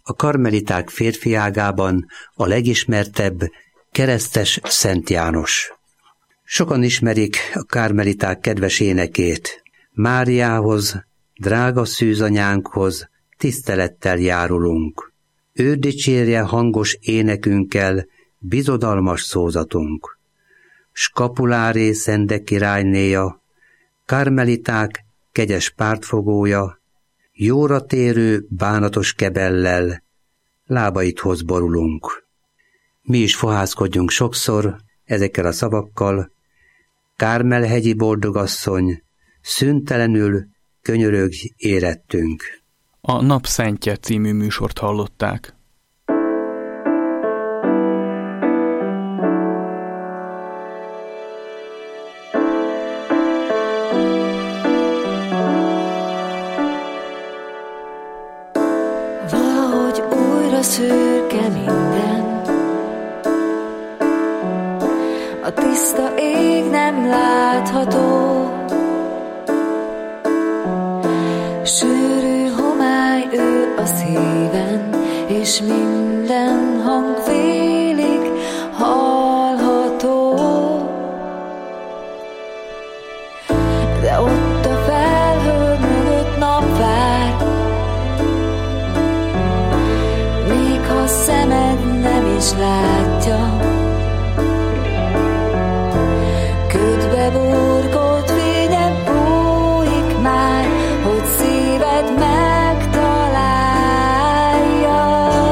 a karmeliták férfiágában a legismertebb, keresztes Szent János. Sokan ismerik a karmeliták kedves énekét. Máriához, drága szűzanyánkhoz tisztelettel járulunk. Ő dicsérje hangos énekünkkel bizodalmas szózatunk. Skapuláré Szende királynéja, karmeliták kegyes pártfogója, jóra térő bánatos kebellel lábaithoz borulunk. Mi is fohászkodjunk sokszor ezekkel a szavakkal. Kármel-hegyi boldogasszony, szüntelenül könyörögj érettünk. A Napszentje című műsort hallották. Valahogy újra szürke minden, a tiszta ég nem látható, sűrű homály ő a szíven, és minden hang félig hallható. De ott a felhő mögött nap vár, még ha szemed nem is látja. Ködbe burkolt fényed bújik már, hogy szíved megtalálja.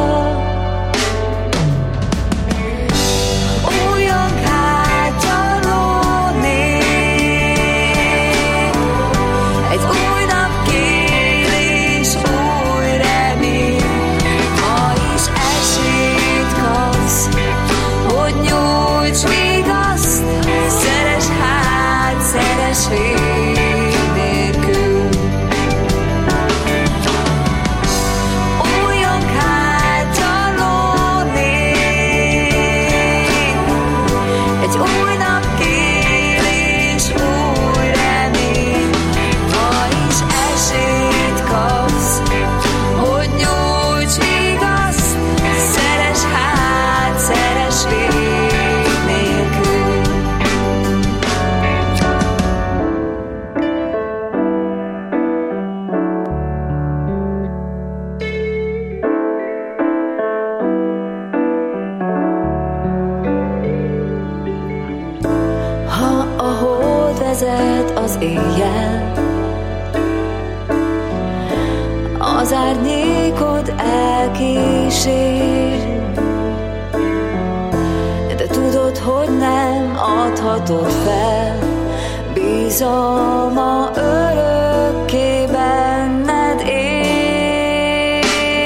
Olyan kártyalódni, egy új nap kér és új remény. Ma is esélyt kapsz, hogy nyújts vigaszt, szeres hát, szeres vég nélkül. Olyan kártyalódni, egy új nap kér és új remény. Ma is esélyt kapsz, hogy nyújts vigaszt, szeres hát, szeres vég nélkül. Ha a hold vezet az éjjel, az árnyékod elkísér, de tudod, hogy nem adhatod fel, bizalma örökké benned él.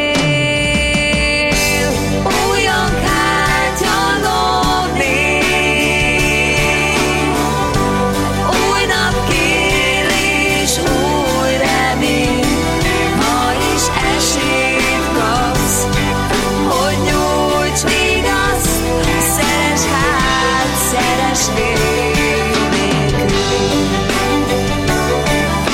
Olyan kártyalódni, új nap kér és új remény. Ma is esélyt kapsz, hogy nyújts vigaszt, szeres hát, szeres vég nélkül.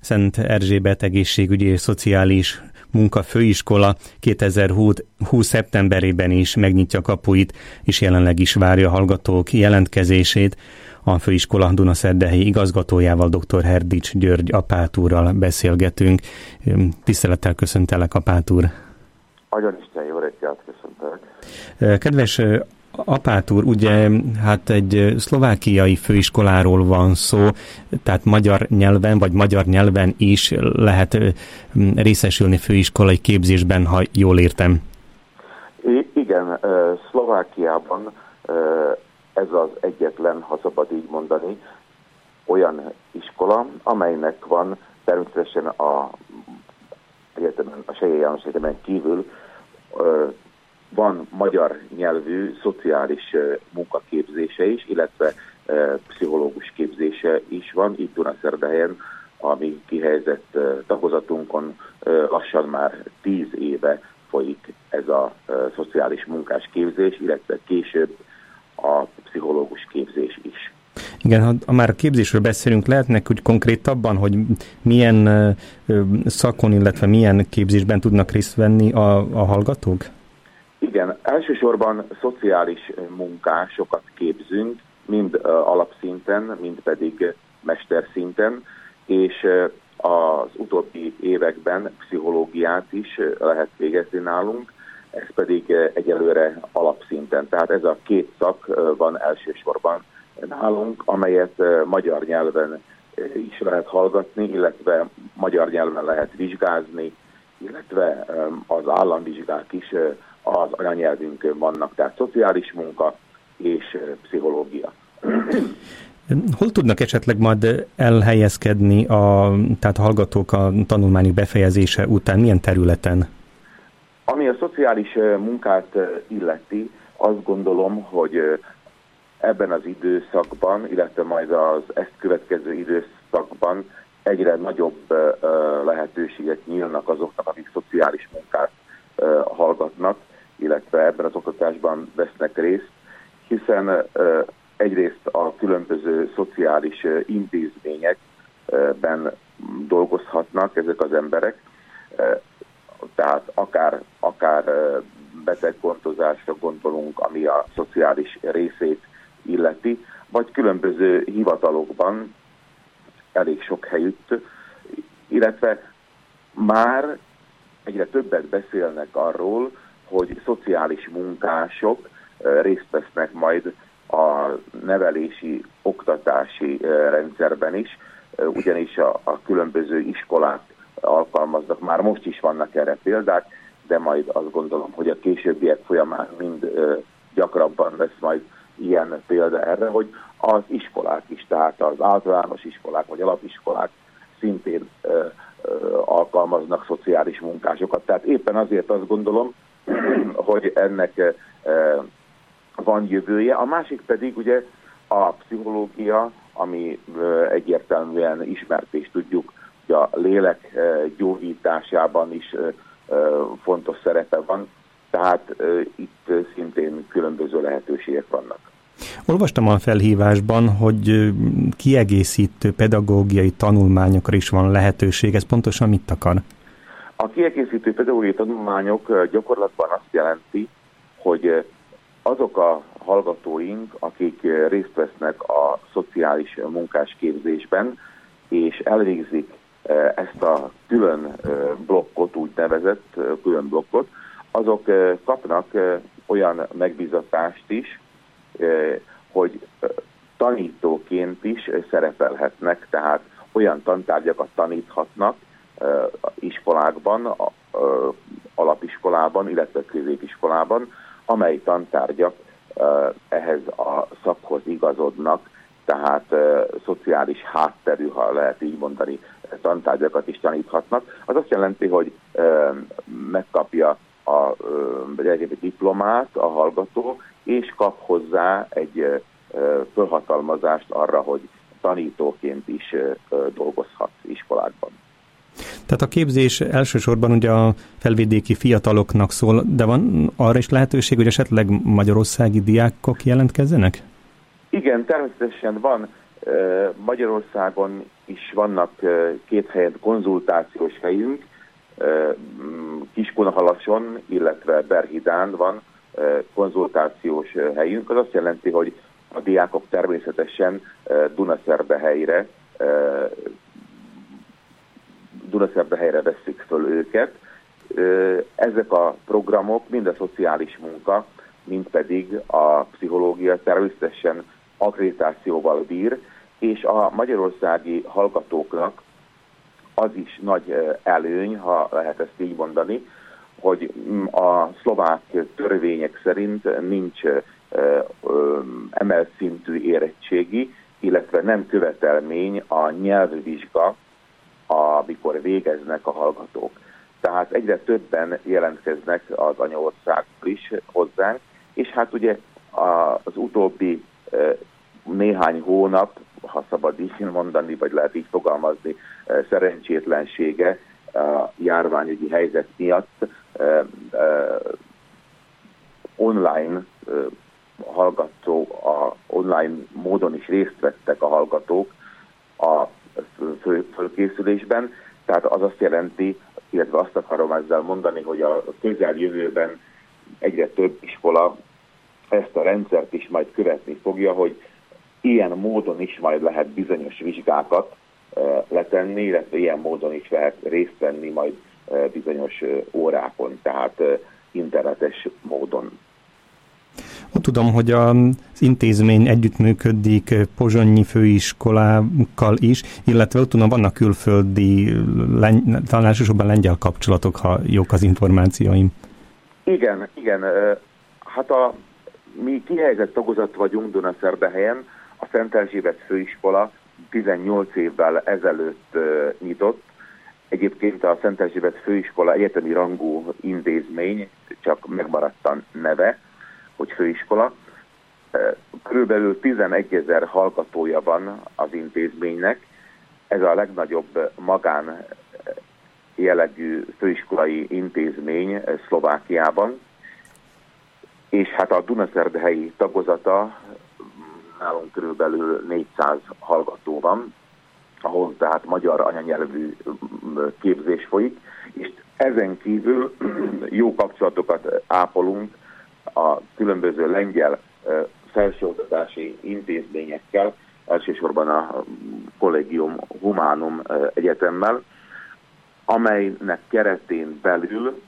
Szent Erzsébet egészségügyi és szociális munka főiskola 2020. szeptemberében is megnyitja kapuit, és jelenleg is várja a hallgatók jelentkezését. A főiskola dunaszerdahelyi igazgatójával, dr. Herdics György apát úrral beszélgetünk. Tisztelettel köszöntelek, apát úr! Nagyon Isten, jó reggelt, köszöntelek! Kedves apát úr, ugye hát egy szlovákiai főiskoláról van szó, tehát magyar nyelven vagy magyar nyelven is lehet részesülni főiskolai képzésben, ha jól értem. Igen, Szlovákiában ez az egyetlen, ha szabad így mondani, olyan iskola, amelynek van természetesen a Sejjel János Egyetemen kívül van magyar nyelvű szociális munkaképzése is, illetve pszichológus képzése is van. Itt Dunaszerdahelyen, a mi kihelyezett tagozatunkon lassan már 10 éve folyik ez a szociális munkás képzés, illetve később a pszichológus képzés is. Igen, ha már a képzésről beszélünk, lehetnek úgy konkrétabban, hogy milyen szakon, illetve milyen képzésben tudnak részt venni a hallgatók? Igen, elsősorban szociális munkásokat képzünk, mind alapszinten, mind pedig mesterszinten, és az utóbbi években pszichológiát is lehet végezni nálunk, ez pedig egyelőre alapszinten. Tehát ez a két szak van elsősorban nálunk, amelyet magyar nyelven is lehet hallgatni, illetve magyar nyelven lehet vizsgázni, illetve az államvizsgák is az anyanyelvünkön vannak, tehát szociális munka és pszichológia. Hol tudnak esetleg majd elhelyezkedni tehát a hallgatók a tanulmányok befejezése után? Milyen területen? Ami a szociális munkát illeti, azt gondolom, hogy ebben az időszakban, illetve majd az ezt következő időszakban egyre nagyobb lehetőségek nyílnak azoknak, akik szociális munkát hallgatnak, illetve ebben az oktatásban vesznek részt, hiszen egyrészt a különböző szociális intézményekben dolgozhatnak ezek az emberek, tehát akár beteggondozásra gondolunk, ami a szociális részét illeti, vagy különböző hivatalokban elég sok helyütt, illetve már egyre többet beszélnek arról, hogy szociális munkások részt vesznek majd a nevelési, oktatási rendszerben is, ugyanis a különböző iskolák alkalmaznak, már most is vannak erre példák, de majd azt gondolom, hogy a későbbiek folyamán mind gyakrabban lesz majd ilyen példa erre, hogy az iskolák is, tehát az általános iskolák vagy alapiskolák szintén alkalmaznak szociális munkásokat. Tehát éppen azért azt gondolom, hogy ennek van jövője. A másik pedig ugye a pszichológia, ami egyértelműen ismert, és tudjuk, hogy a lélek gyógyításában is fontos szerepe van, tehát itt szintén különböző lehetőségek vannak. Olvastam a felhívásban, hogy kiegészítő pedagógiai tanulmányokra is van lehetőség. Ez pontosan mit akar? A kiegészítő pedagógiai tanulmányok gyakorlatban azt jelenti, hogy azok a hallgatóink, akik részt vesznek a szociális munkás képzésben, és elvégzik ezt a külön blokkot, úgynevezett külön blokkot, azok kapnak olyan megbízatást is, hogy tanítóként is szerepelhetnek, tehát olyan tantárgyakat taníthatnak iskolákban, alapiskolában, illetve középiskolában, amely tantárgyak ehhez a szakhoz igazodnak, tehát szociális hátterű, ha lehet így mondani, tantárgyakat is taníthatnak. Az azt jelenti, hogy megkapja egy diplomát a hallgató, és kap hozzá egy fölhatalmazást arra, hogy tanítóként is dolgozhat iskolákban. Tehát a képzés elsősorban ugye a felvidéki fiataloknak szól, de van arra is lehetőség, hogy esetleg magyarországi diákok jelentkezzenek? Igen, természetesen van Magyarországon is vannak 2 helyen konzultációs helyünk, Kiskunhalason, illetve Berhidán van konzultációs helyünk. Az azt jelenti, hogy a diákok természetesen Dunaszerdehelyre veszik föl őket. Ezek a programok mind a szociális munka, mind pedig a pszichológia természetesen akkreditációval bír, és a magyarországi hallgatóknak az is nagy előny, ha lehet ezt így mondani, hogy a szlovák törvények szerint nincs emelt szintű érettségi, illetve nem követelmény a nyelvvizsga, amikor végeznek a hallgatók. Tehát egyre többen jelentkeznek az anyaországból is hozzánk, és hát ugye az utóbbi néhány hónap, ha szabad így mondani, vagy lehet így fogalmazni, szerencsétlensége a járványügyi helyzet miatt online online módon is részt vettek a hallgatók a fölkészülésben. Tehát az azt jelenti, illetve azt akarom ezzel mondani, hogy a közeljövőben egyre több iskola ezt a rendszert is majd követni fogja, hogy ilyen módon is majd lehet bizonyos vizsgákat letenni, illetve ilyen módon is lehet részt venni majd bizonyos órákon, tehát internetes módon. Tudom, hogy az intézmény együttműködik pozsonyi főiskolákkal is, illetve tudom, vannak külföldi, talán elsősorban lengyel kapcsolatok, ha jók az információim. Igen. Hát mi kihelyezett tagozat vagyunk Dunaszerdahelyen, a Szent Erzsébet főiskola 18 évvel ezelőtt nyitott. Egyébként a Szent Erzsébet főiskola egyetemi rangú intézmény, csak megmaradt a neve, hogy főiskola. Körülbelül 11 000 hallgatója van az intézménynek. Ez a legnagyobb magán jellegű főiskolai intézmény Szlovákiában. És hát a dunaszerdahelyi tagozata nálunk körülbelül 400 hallgató van, ahol tehát magyar anyanyelvű képzés folyik, és ezen kívül jó kapcsolatokat ápolunk a különböző lengyel felsőoktatási intézményekkel, elsősorban a Collegium Humanum Egyetemmel, amelynek keretén belül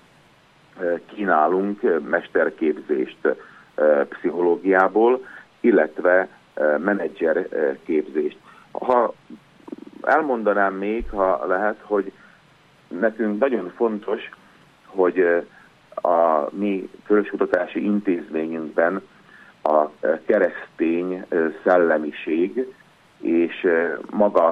kínálunk mesterképzést pszichológiából, illetve menedzserképzést. Ha elmondanám még, ha lehet, hogy nekünk nagyon fontos, hogy a mi felsőoktatási intézményünkben a keresztény szellemiség és maga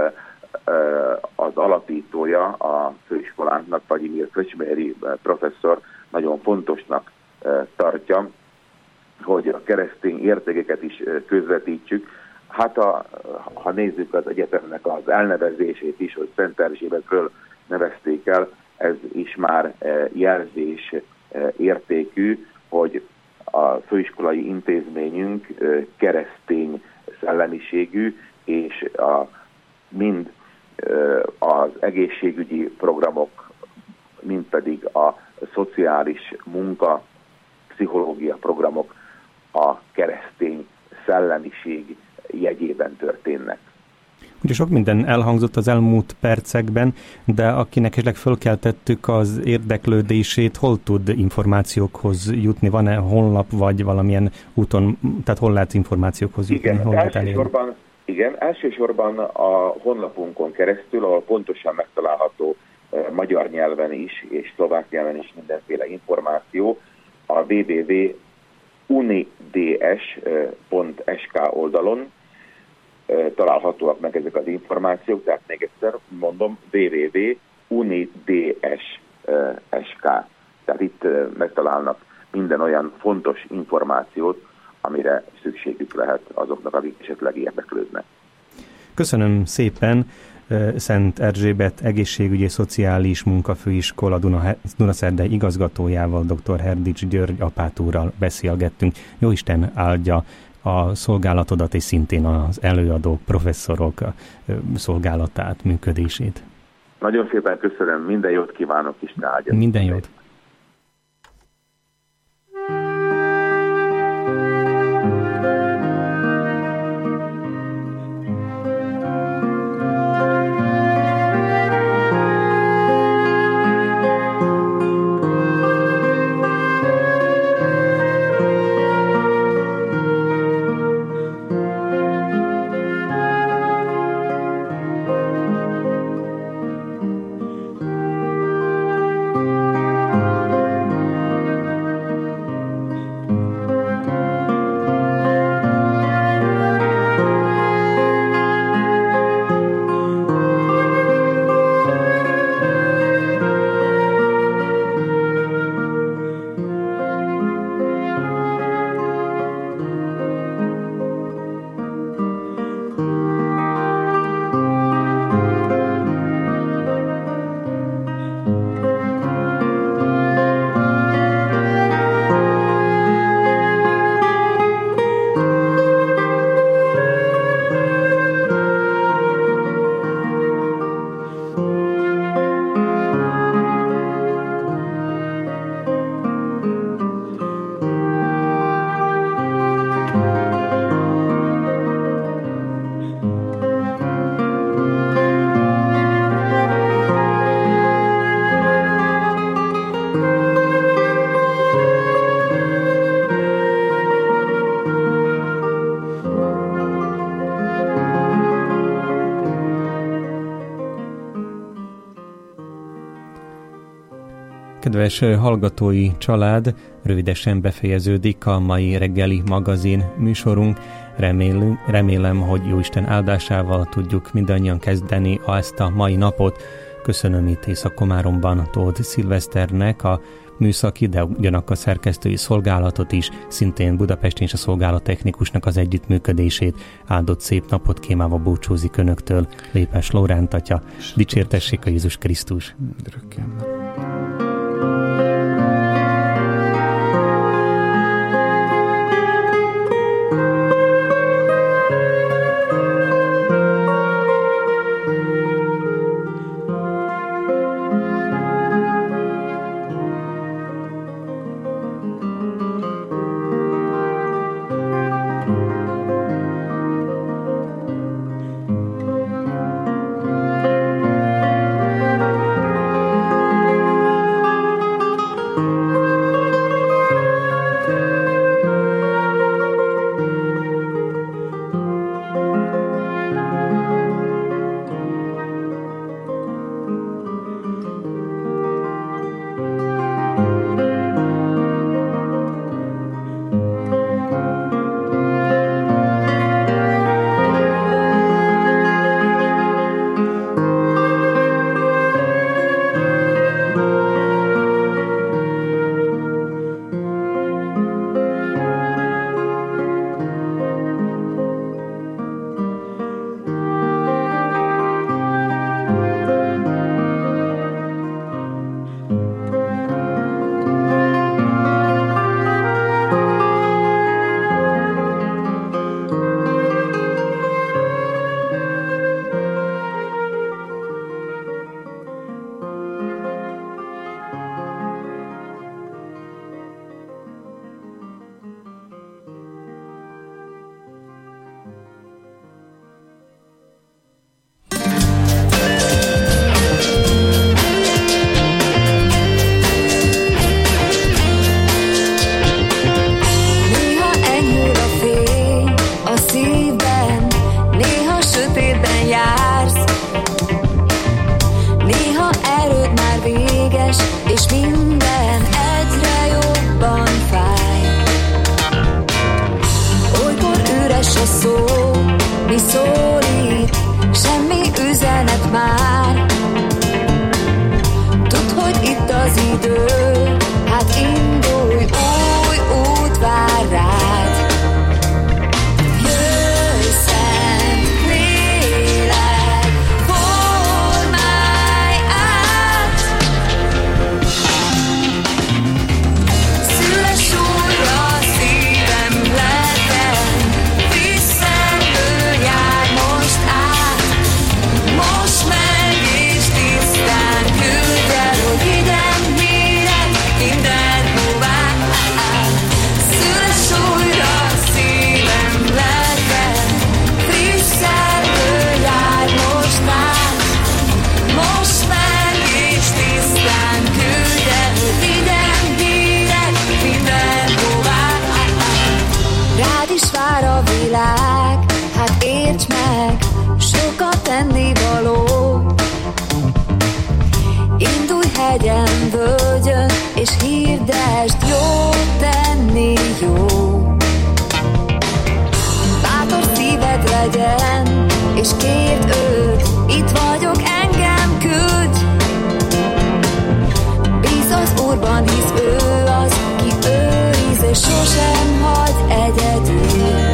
az alapítója a főiskolánknak, Vladimir Krečméry professzor nagyon fontosnak tartja, hogy a keresztény értékeket is közvetítsük. Hát ha nézzük az egyetemnek az elnevezését is, hogy Szent Erzsébetről nevezték el, ez is már jelzés értékű, hogy a főiskolai intézményünk keresztény szellemiségű, és mind az egészségügyi programok, mind pedig a szociális munka, pszichológia programok a keresztény szellemiség jegyében történnek. Ugye sok minden elhangzott az elmúlt percekben, de akinek esetleg fölkeltettük az érdeklődését, hol tud információkhoz jutni? Van-e honlap, vagy valamilyen úton, tehát hol lehet információkhoz jutni? Elsősorban a honlapunkon keresztül, ahol pontosan megtalálható magyar nyelven is, és szlovák nyelven is mindenféle információ, a www.unids.sk oldalon találhatóak meg ezek az információk, tehát még egyszer mondom, www.unids.sk. Tehát itt megtalálnak minden olyan fontos információt, amire szükségük lehet azoknak, akik esetleg érdeklődnek. Köszönöm szépen! Szent Erzsébet Egészségügyi és Szociális Munkafőiskola Dunaszerdei igazgatójával, dr. Herdics György apátúrral beszélgettünk. Jóisten áldja a szolgálatodat, és szintén az előadók, professzorok szolgálatát, működését. Nagyon szépen köszönöm, minden jót kívánok, Isten áldja. Minden jót. Kedves hallgatói család, rövidesen befejeződik a mai reggeli magazin műsorunk. Remélem, hogy Jóisten áldásával tudjuk mindannyian kezdeni ezt a mai napot. Köszönöm itt Észak-Komáromban Tóth Szilveszternek a műszaki, de ugyanakkor a szerkesztői szolgálatot is, szintén Budapesten is a szolgálattechnikusnak az együttműködését. Áldott szép napot kívánva búcsúzik önöktől Lépes Lóránt atya. Dicsértessék a Jézus Krisztus! hegyen, völgyön, és hirdesd, jó tenni jó. Bátor szíved legyen, és kérd őt, itt vagyok, engem küldj. Bíz az Úrban, hisz ő az, ki őriz, és sosem hagy egyedül.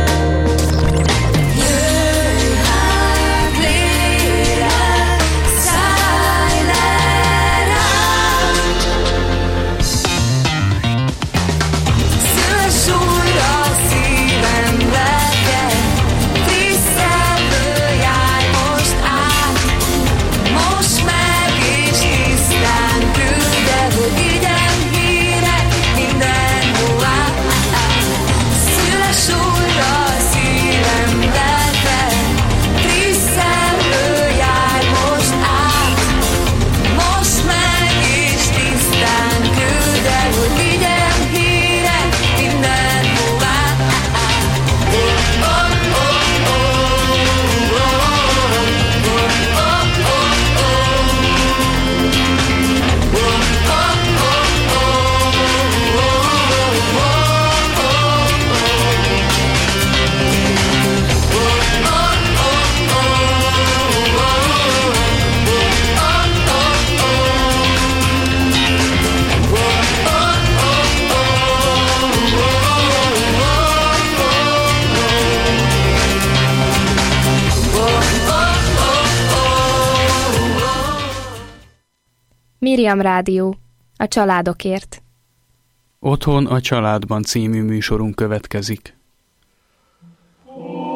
Miriam Rádió, a családokért. Otthon a családban című műsorunk következik.